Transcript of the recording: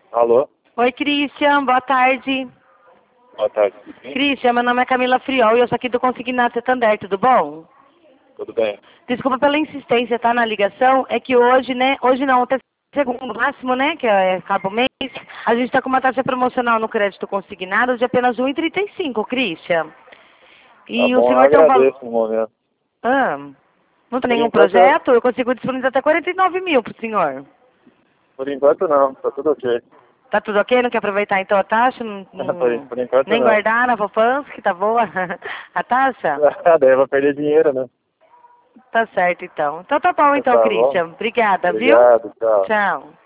Alô? Oi, Christian, boa tarde. Boa tarde, tudo bem? Christian, meu nome é Camila Friol e eu sou aqui do Consignado Santander, tudo bom? Tudo bem. Desculpa pela insistência, tá, na ligação, é que hoje, né, hoje não, até segundo máximo, né, que acaba o mês, a gente tá com uma taxa promocional no crédito consignado de apenas 1,35, Christian. Tá E o bom, eu senhor tem um valor... agradeço no momento. Ah, não tem Por nenhum enquanto, projeto? Eu consigo disponibilizar até 49 mil pro senhor. por enquanto não, tá tudo ok. Tá tudo ok? Não quer aproveitar então a taxa? Por enquanto Nem não. guardar na poupança, que tá boa a taxa? Daí eu vou perder dinheiro, né? Tá certo, então. Então tá bom, então, Tá bom? Christian. Obrigada, viu? Obrigado, tchau. Tchau.